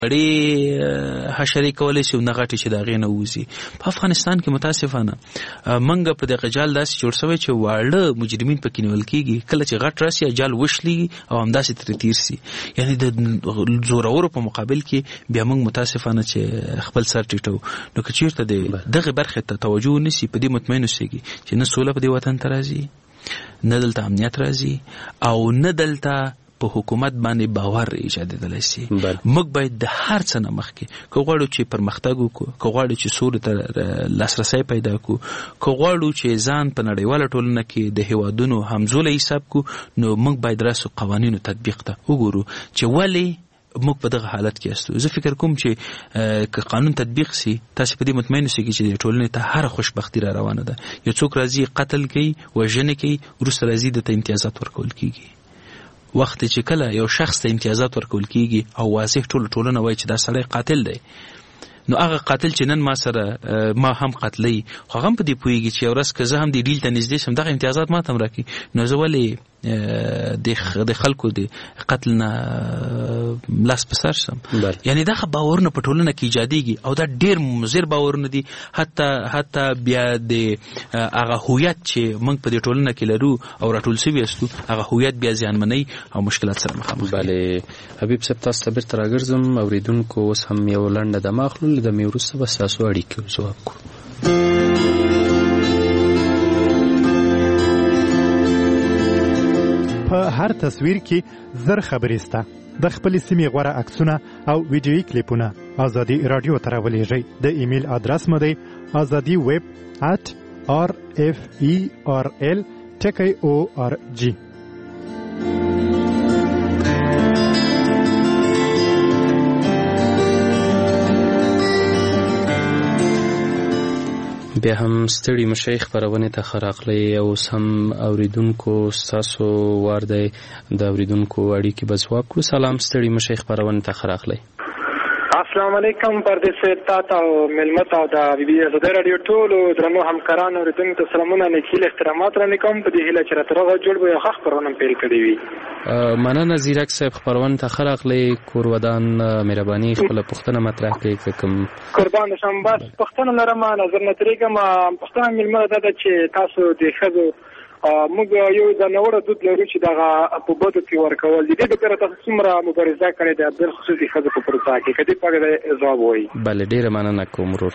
وړې حشرې کولی شي نه غټې چې د هغې نه ووځي. په افغانستان کې متاسفانه موږ په دغه جال داسې جوړ شوی چې واړه مجرمین پکې نیول کېږي، کله چې غټ راسي جال وشلېږي او همداسې ترې تیر سي. یعنې د زورورو په مقابل کې بیا موږ متاسفانه چې خپل سر ټیټو. نو که چېرته د دغې برخې ته توجه ونیسي، په دې مطمئن اوسېږي چې نه سوله په دې وطن ته راځي، نه دلته امنیت راځي، او نه دلته په حکومت باندې باور ایجادېدلی شي. موږ باید د هر څه نه مخکې که غواړو چې پرمختګ وکړو، که غواړو چې سولې ته لاسرسی پیدا کړو، که غواړو چې ځان په نړیواله ټولنه کې د هیوادونو همزولی حساب کړو، نو موږ باید راسو قوانینو تطبیق ته وګورو چې ولې موږ په دغه حالت کې استو. زه فکر کوم چې که قانون تطبیق سي، تاسو په دې مطمئن اوسئ چې د ټولنې ته هر خوشبختی را روانه ده. یو څوک راځي قتل کوي، وژنې کوي، وروسته راځي دته امتیازات ورکول کیږي. وخت چې کله یو شخص ته امتیازات ورکول کیږي او واضح ټولنه وایي چې دا سړی قاتل دی، نو هغه قاتل چې نن ما سره ما هم قتلی، خو هغه هم په دې پوهېږي چې یو ورځ که زه هم دې ډیل ته نږدې شم دغه امتیازات ما ته هم راکړي، نو زه ولې د خلکو د قتل نه لاس په سر شم؟ یعنی دغه باورونه په ټولنه کې ایجادېږي او دا ډېر مضر باورونه دي. حتی بیا د هغه هویت چې موږ په دې ټولنه کې لرو او راټول سوي یاستو، هغه هویت بیا زیانمنوي او مشکلات سره مخامخ. بله حبیب صاحب، تاسو ته بیرته راګرځم. اورېدونکو اوس هم یو لنډه دمه اخلو، له دمې وروسته به ستاسو اړیکې ځواب کړو. په هر تصویر کې زر خبرې سته. د خپلې سیمې غوره عکسونه او ویډیویي کلیپونه ازادي راډیو ته راولېږئ. د ایمیل ادرس مو دی azadiweb@referl.org. بیا هم ستړي مشي خبرونه ته خراغلی او سم اوریدونکو ستاسو وار دی د اوریدونکو اړیکې به ځواب کړو. سلام، ستړي مشي خبرونه ته خراغلی. السلام علیکم پردیس تاته او ملمت او د بي بي ازادي رادیو ټولو درنو همکارانو اوریدونکو ته سلامونه، نیکیل احترامات را نکوم. په دې هیله چې راته جوړ به یو خبرونه پیل کړی وي. مننه زیرک صاحب، خبرونه ته خراغلی. کورودان مهرباني خپل پوښتنه مطرح کړئ. کوم قربان شم، بس پوښتنه لرم، نظر نه ترېږم. پوښتنه مې ده چې تاسو د ښځو موږ یو ځانوړه دود لرو چې دغه په بدو کې ورکول دي. دې لپاره تاسو څومره مبارزه کړې ده د خصوصي ښځو په پروسه کې؟ که دې په اړه ځواب وایي. بله، ډېره مننه کوم ورور.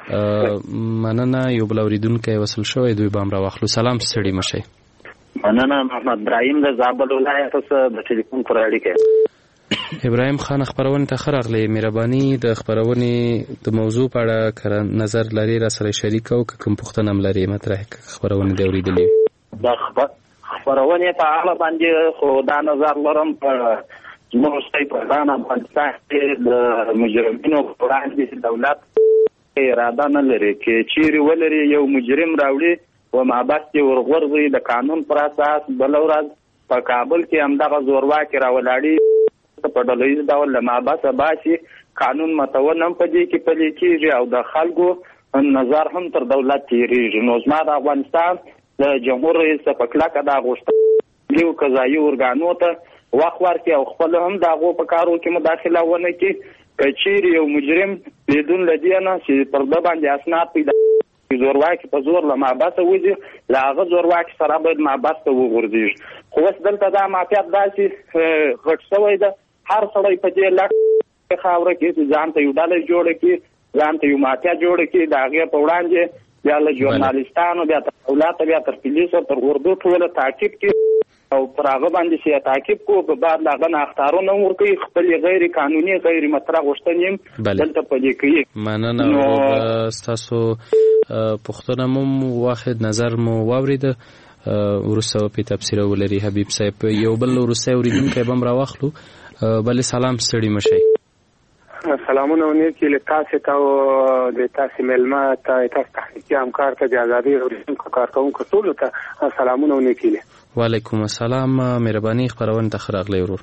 مننه. یو بل اورېدونکی وصل شوی، دوی به هم راواخلو. سلام، ستړي مشئ. مننه. محمد ابراهیم د زابل ولایت څخه د ټلیفون پر اړیکه. ابراهیم خان، خبرونه ته ښه راغلی. مهرباني د خبرونې د موضوع په اړه نظر لري را سره شریک او که کوم پوښتنه هم لري مطرح کړه. خبرونه دې اورېدلې د خبرونې په اړه باندې خو دا نظر لرم په زموږ په افغانستان کې د مجرمینو په وړاندې دولت اراده نه لري چې چیرې ولري یو مجرم راوړي و محبس یې ورغورځي د قانون پر اساس. بله ورځ په کابل کې همدغه زورواکي راولاړي په ډلهیز ډول له محبسه باسي، قانون متون هم په دې کې پلي کېږي او د خلکو نظر هم تر دولت تېرېږي. نو زما د افغانستان د جمهور رئیس په کلکه دا غوښتنه یو قضایي ارګانو ته وخت ورکړي او خپل هم د هغو په کارو کې مداخله ونه کړي. که چیرې یو مجرم بدون له دې نه چې پر ده باندې اسناد پیدا زورواکي په زور له محبسه وځي، له هغه زورواکي سره باید محبس ته وغورځېږي. خو اوس دلته دا مافیات داسې غټ شوی ده، هر سړی په دې لټ خاوره کې چې ځان ته یو ډله جوړه کړي، ځان ته یو مافیا جوړه کړي، د هغې په وړاندې بیا له ژورنالستانو، بیا تر دولته، بیا تر پولیسو، تر اردو ټوله تعقیب کړي او پر هغه باندې چې تعقیب کړو په بعد له هغه نه اخطارونه ورکوي، خپلې غیر قانوني غیر مطرح غوښتنې هم دلته پلي کوي. مننه. ستاسو پوښتنه مو واحد نظر مو واورېده، وروسته په تفسیر ولري. حبیب صاحب، یو بل وروستی اورېدونکی به هم راواخلو. بلې سلام، ستړي مشئ. سلامونه نیکي له تاسو ته او د تاسو ملما ته، تاسو تحقیقي همکار ته، د ازادي اوریدونکو کارکونکو ټولو ته سلامونه نیکي. وعلیکم السلام. مهرباني خبرونه ته ښه راغلی ورور.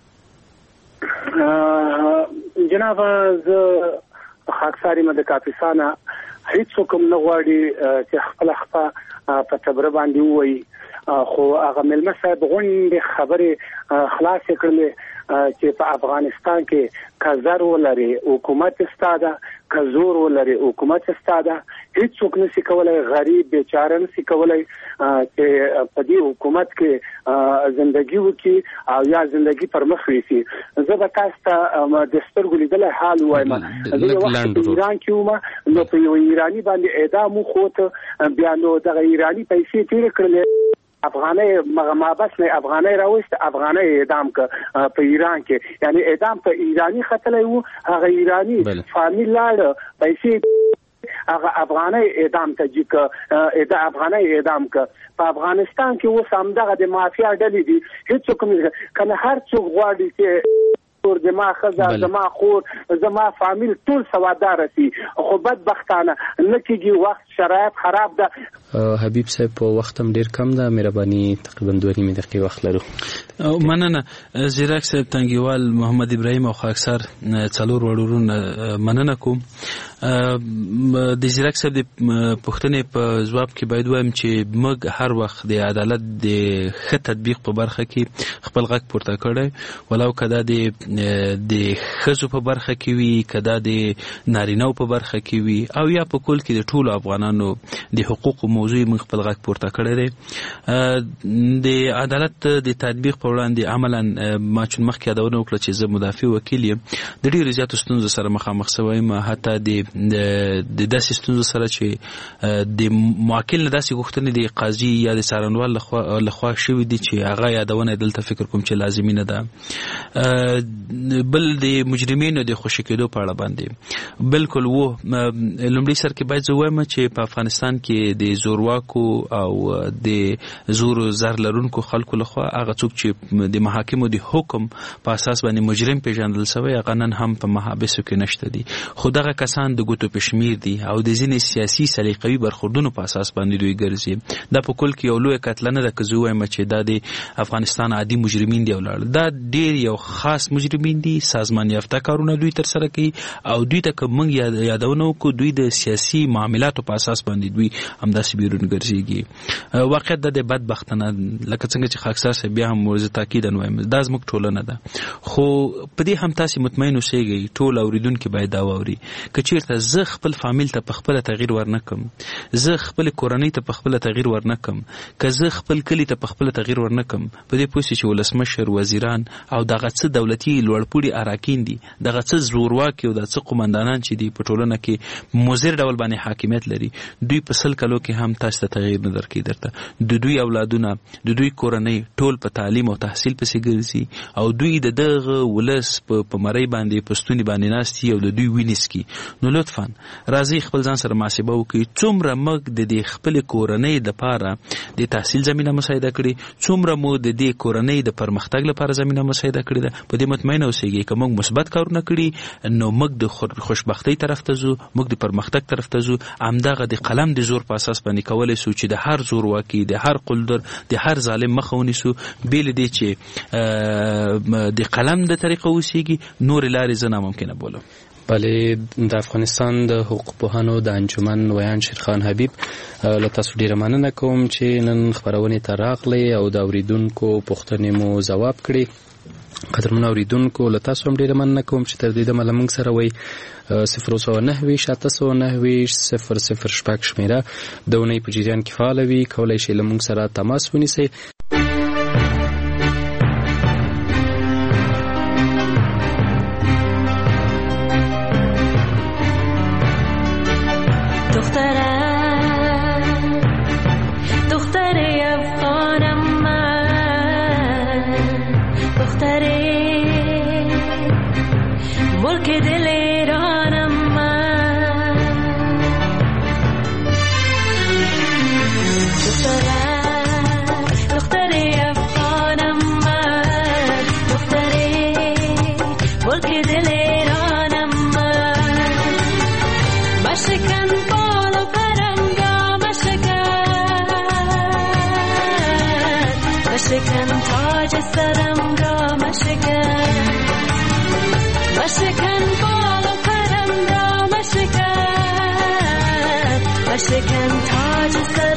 جناب، زه خاکسار یم د کاپیسانه. هیڅوک هم نه غواړي چې خپل خپه په تبره باندې ووایي، خو هغه ملما صاحب غونډې خبرې خلاصې کړلې چې په افغانستان کې کزر ولري حکومت استاده کزور ولري حکومت استاده هیڅوک نشي کولای غریب بیچاره نشي کولای چې په دې حکومت کې ژوندۍ وکړي او یا ژوندۍ پر مخ ويسي زه به تاسو ته د سترګو لیدل حال وایم زه یو وخت په ایران کې وم نو په یو ایرانی باندې اعدام وخوت بیا نو د ایرانی پیسې تیر کړل افغاني مابس نه افغاني راوست افغاني اعدام ک په ایران کې یعنی اعدام په ایرانی خطلې وو هغه ایرانی فامیل لاړ پیسې هغه افغاني اعدام ته چې افغاني اعدام ک په افغانستان کې اوس هم دغه د مافیا ډلې دي هیڅوک کنه هر څوک غواړي چې زما خزه زما خور زما فامیل ټول سوادار سي خو بدبختانه نکیږي وخت شرایط خراب ده حبیب صاحب په وخت هم ډیر کم ده مهرباني تقریبا 2 دقیقې وخت لرو مننه زیرک صاحب تنګیوال محمد ابراهیم او خاکسار څلور وړورون مننه کوم د زیرک صاحب د پښتنې په جواب کې باید وایم چې موږ هر وخت د عدالت د ښه تطبیق په برخه کې خپل غږ پورته کړی ولو کدا د ښځو په برخه کې وي کدا د نارینه‌و په برخه کې وي او یا په کل کې د ټولو افغانانو د حقوقو موضوع موږ خپل غږ پورته کړی دی د عدالت د تطبیق په وړاندې عملاً ما چې مخکې یادونه وکړه چې زه مدافع وکیل یم د ډېرو زیاتو ستونزو سره مخامخ شوی یم حتی د داسې ستونزو سره چې د موکل نه داسې غوښتنې د قاضي یا د څارنوال لخوا شوي دي چې هغه یادونه دلته فکر کوم چې لازمي نه ده بل د مجرمینو د خوشی کېدو په اړه باندې بالکل وو لومړی سر کې باید زه وایم چې په افغانستان کې د زورواکو او د زور زر لرونکو خلکو لخوا هغه څوک چې د محاکمو د حکم په اساس باندې مجرم پیژندل شوی هغه نن هم په محابسو کې نشته دي خو دغه کسان د ګوتو پشمیر دي او د ځینې سیاسي سلیقوي برخوردونو په اساس باندې دوی ګرځي دا په کل کې یو لوی قتلنه ده که زه وایم چې دا د افغانستان عادي مجرمین دی ولاړ دا ډیر یو خاص مجرمین دي سازمان یافته کارونه دوی تر سره کوي او دوی ته کوم یادونه وکړو دوی د سیاسي معاملاتو په اساس باندې دوی همداسې بیرون ګرځيږي واقعیت د بدبختانه لکه څنګه چې خاکسار صاحب بیا هم ورزه تاکید وایم دا زموږ ټولنه ده خو په دې هم تاسو مطمئن اوسئ ټول اوریدونکو باید دا واوري که چیرته زه خپل فامیل ته په خپل تغییر ورنکم زه خپل کورنۍ ته په خپل تغییر ورنکم که زه خپل کلی ته په خپل تغییر ورنکم په دې پوښتنه چې ولسمشر وزیران او دغه څه دولتي لوړپوړي اراکین دي دغه څه زورواکي او د څه قومندانان چې دي په ټولنه کې مضر ډول باندې حاکمیت لري دوی په سل کلو کې هم تاسو ته تغییر نه درکې درته د دوی اولادونه د دوی کورنۍ ټول په تعلیم او تحصیل پسې ګرځي او دوی د دغه ولس په مړی باندې پښتوني باندې ناستي او د دوی وینسکي نو لطفا راځي خپل ځان سره محاسبه وکړي څومره موږ د دې خپل کورنۍ د پاره د تحصیل زمينه مساعده کړي څومره مو د دې کورنۍ د پرمختګ لپاره زمينه مساعده کړي ده په دې مطمئن اوسئ که موږ مثبت کارونه کړي نو موږ د خوشبختی طرف ته ځو موږ د پرمختګ طرف ته ځو همدغه د قلم د زور په اساس باندې کولای شو چې د هر زور واکي د هر قلدر د هر ظالم مخه ونیسو بیل دي چې د قلم د طریقه وسیږي نور لارې زه ناممکنه بولم بله د افغانستان د حقوق پوهانو د انجمن ویان شیرخان حبیب له تاسو ډیره مننه کوم چې نن خبرونه ته راغلی او د اوریدونکو پوښتنې مو ځواب کړي قدرمن اوریدونکو له تاسو هم ډیره مننه کوم چې تر دې دمه له موږ سره وئ 009 شپږ شمیره د اونۍ په جریان کې فعال وي کولای شئ له موږ سره تماس ونیسئ Can